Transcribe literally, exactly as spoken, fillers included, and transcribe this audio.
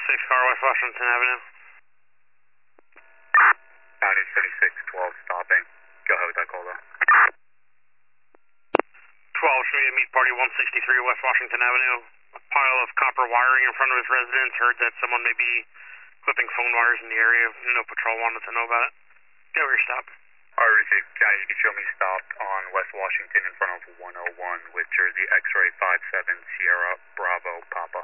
six car, West Washington Avenue. County thirty-six twelve stopping. Go ahead with that call though. twelve, show me a meet party one sixty-three West Washington Avenue. A pile of copper wiring in front of his residence. Heard that someone may be clipping phone wires in the area. No patrol wanted to know about it. Get where you're stopped. Alright, received. County, you can show me stopped on West Washington in front of one oh one with Jersey X-ray five seven Sierra Bravo Papa.